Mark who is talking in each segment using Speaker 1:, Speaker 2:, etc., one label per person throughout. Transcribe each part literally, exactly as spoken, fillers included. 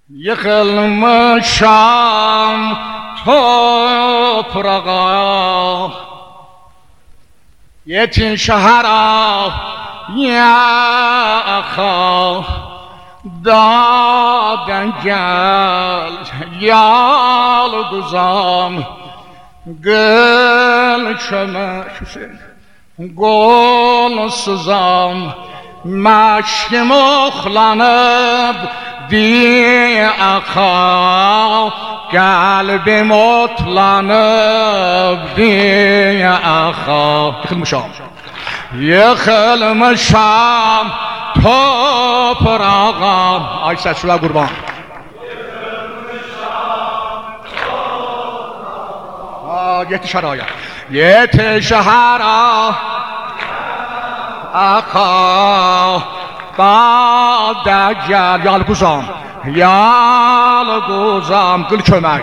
Speaker 1: Yıkılmışam toprağa, yetişara yaka, dağdan gel yalgızam, gel çömek Hüseyin, golsuzam, meşkim oxlanıp diye aka, kalbim otlanıp diye aka. Yıkılmışam, yıkılmışam toprağa. Ay səslər qurban. Yıkılmışam yetişər aya, yetişər aka, dağda gel yalguzam, yalguzam, qıl kömək,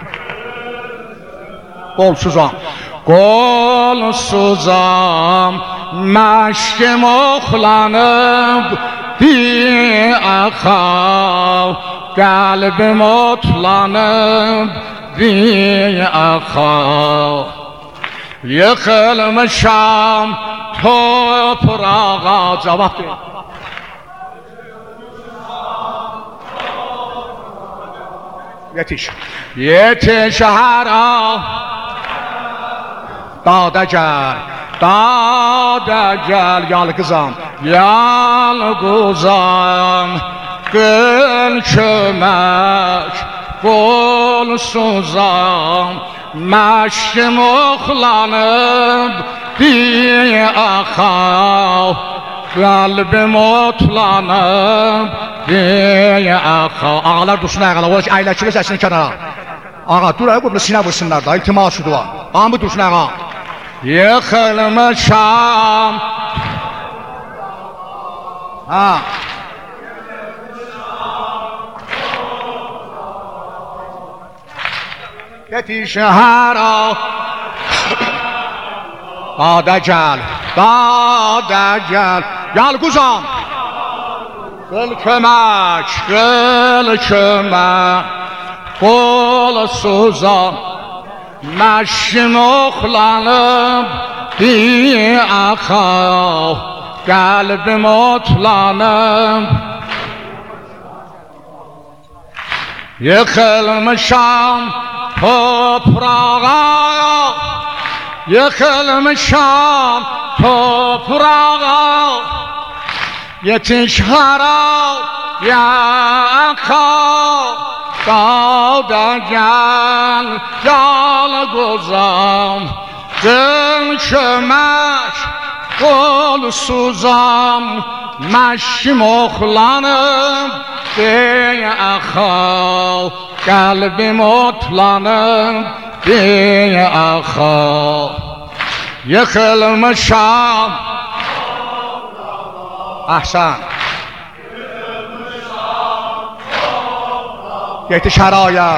Speaker 1: qolsuzam, qolsuzam, məşkim oxlanıb bir axa, qəlbim otlanıb bir axa. Yıkılmışam toprağa. Cavab ver. Yetiş, yetiş hara, dağda gel, dağda gel yalgızam, yalgızam, qıl kömək, qolsuzam, məşkim oxlanıb diye axa, qəlbim otlanıb diye axa. Ağalar dursun ayağa, o əyləkilə səsini kənara. Ağa dur ayağa, qobla sinə vursunlar da, iltiması var. Ağamı dursun ayağa. Yıkılmışam. Ha. Yetişhara, dağda gel, dağda gel, yalguzam, qıl kömək, qıl kömək, qolsuzam, məşkim oxlanıb bir axa, qəlbim otlanıb. Yıkılmışam toprağa, yıkılmışam toprağa, yetiş hara yaka, dağda gel yalgızam, qıl kömək, qolsuzam, məşkim oxlanıb diye axa, qəlbim otlanıb diye axa. Yıkılmışam. Ahsan. Yetişər aya,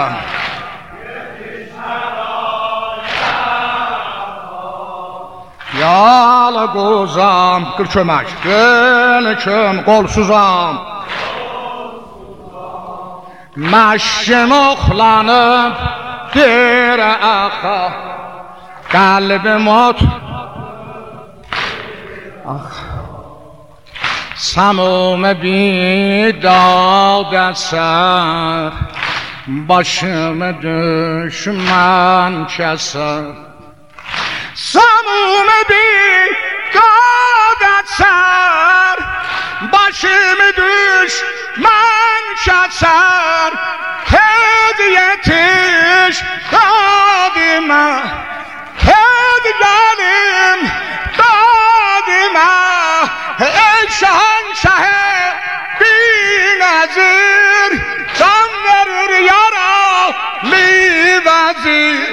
Speaker 1: yalgızam, qıl kömək, qıl kömək, qolsuzam, məşkim oxlanıb dir axa, qəlbim ot. Samum bidad eser, başımı düşman keser. Samum bidad eser, başımı düşman keser. Tez yetiş dadime, tez gelim dadime. Ey şahanşahe binazir, can verir yaralı vezir.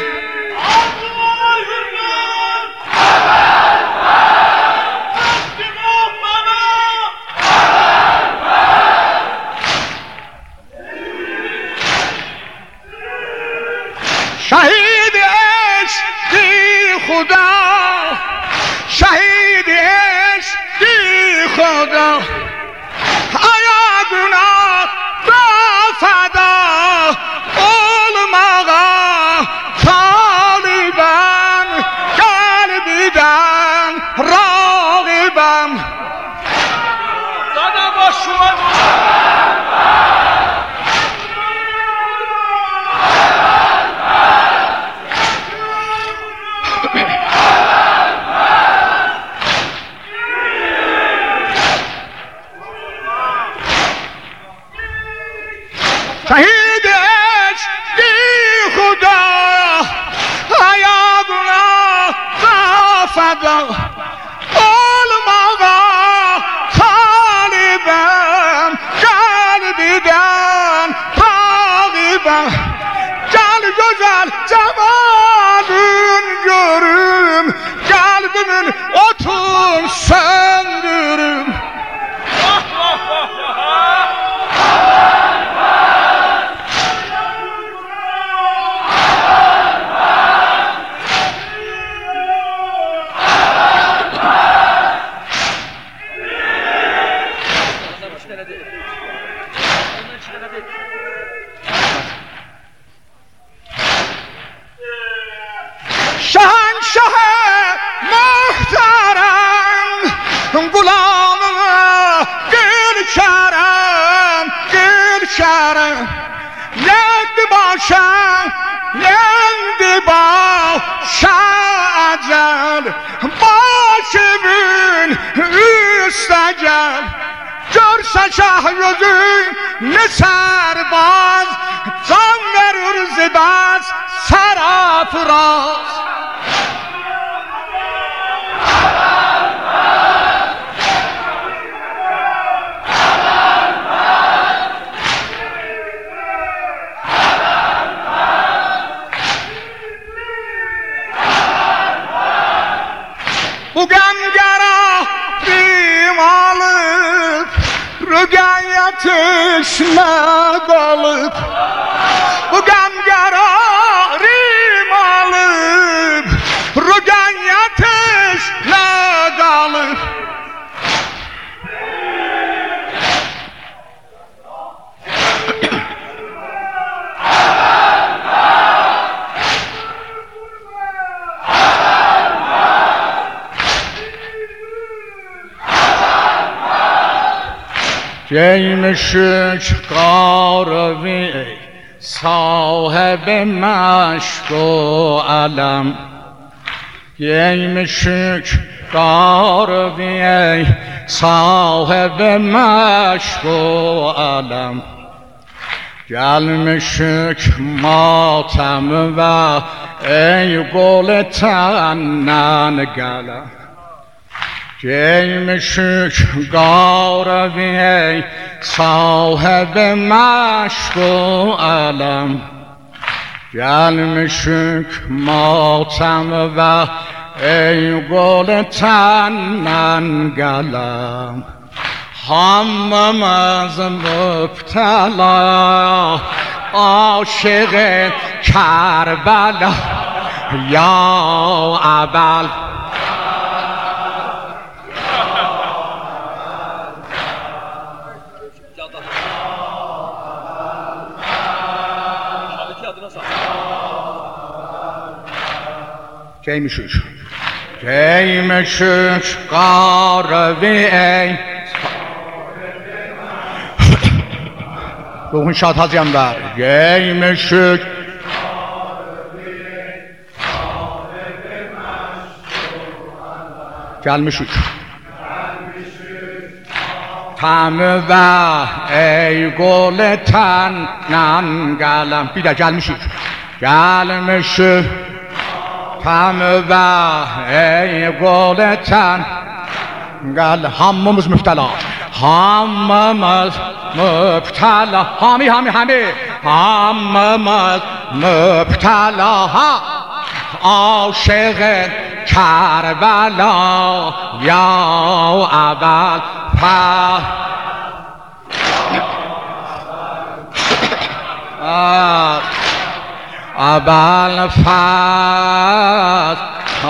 Speaker 1: شهید عشقی خدا، شهید عشقی خدا، آیا گناه را فدا شهیدش دی خدا حیاتنا فدا olmağa talibem kalbiden talibem gel güzel cemalın görüm kalbimin otun söndürüm Şahanşah-ı muhterem Gulamı Gülşerem Gülşerem Yendi başa Yendi başa ecel Başımın üstüne gel Görse şah yüzün ne serbaz Can verir zibaz serafraz Bu gamgara rim alıp Rügen yatışına kalıp Bu gamgara rim alıp Rügen yatışına kalıp Ceymişük Garavi sahibi meşk و علم Ceymişük Garavi sahibi meşk و علم Gelmişük matem ve ey gol tenen gelem Ceymişük Garavi sahibi meşk و علم Gelmişük matem ve ey gol tenen gelem Hamımız müptela aşık Kerbela Ya Ebel Ceymişük Ceymişük Garavi Ruhun şad Hazyanlar Ceymişük Gelmişük Tamı ve ey gol tenen gelem Bir de gelmişük Gelmişük Tamı ve ey gol ten Gel hammımız müftela Hammımız müftela Hami hami hami Hammımız müftela ha Aşık Kerbela Ya Ebel Pa Ebel Fat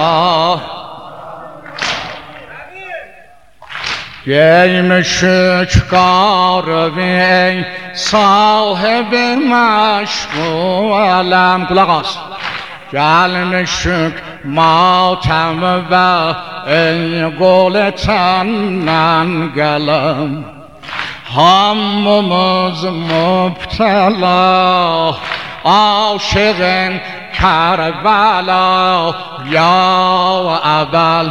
Speaker 1: Ceymişük Garavi sahibi meşk و علم Kulak as Gelmişük matem ve ey gol tenen gelem Hammımız müptela aşığın Kerbela Ya Ebel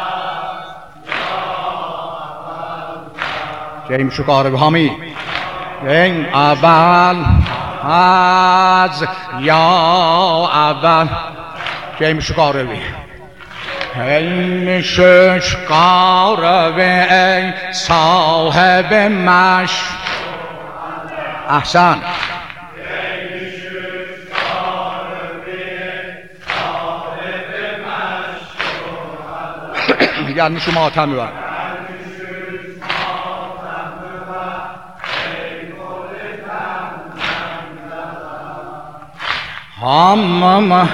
Speaker 1: Ceymişük Garavi Hami این اول از یا اول که این شکاروی این شکاروی ای صاحب مش احسن یعنی شما آتم ببر همم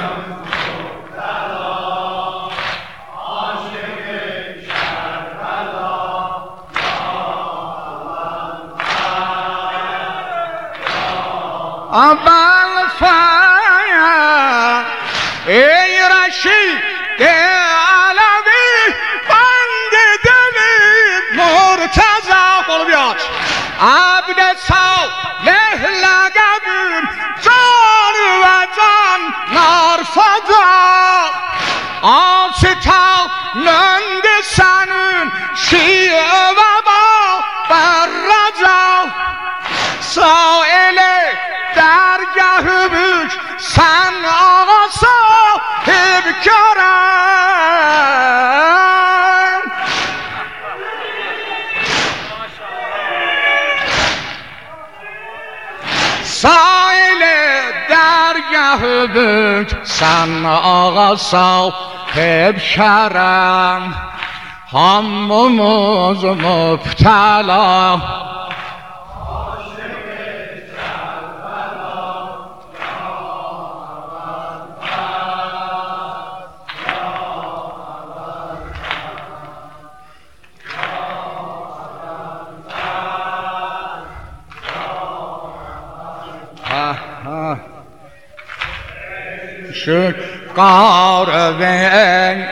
Speaker 1: اول فایا ای رشید علوی بند دلی مرتضی قول بیاد عبد صالح لقبون جان و جان نرفدا آستا نند سنون شیعه و با بررجا سائل درگه بوش سن آقا صاحب کرم سائل درگه بوش سن آقا صاحب کرم همموز مبتلا شکاروی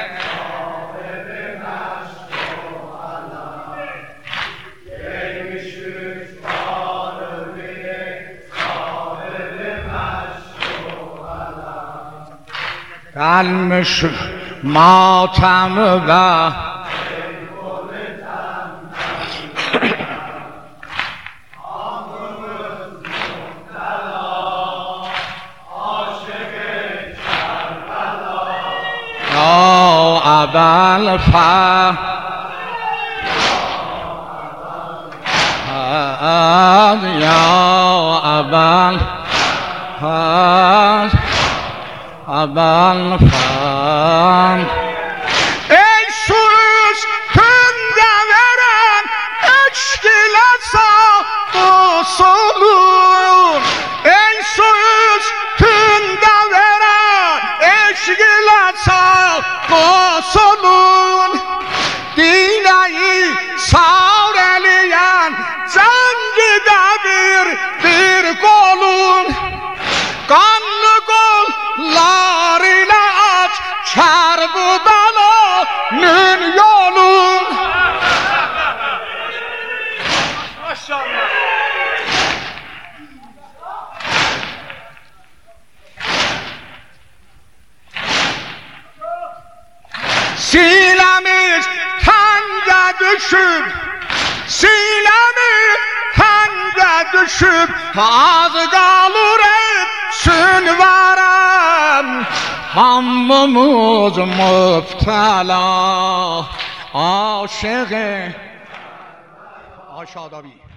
Speaker 1: قلمش ماتم و اول فا یا اول اول فا ای سوز کنده ورن اشکلسا و سلون ای سوز کنده ورن اشکلسا و سلون دینایی سارلیان زنگی دبیر bir kolun kanlı kollarıyla aç Kerbudalanın yolun. Maşallah. Sinemiz tende düşüp Sinemiz tende düşüp az kalır etsin varem Hammımız müptela aşığı Aşağıda bir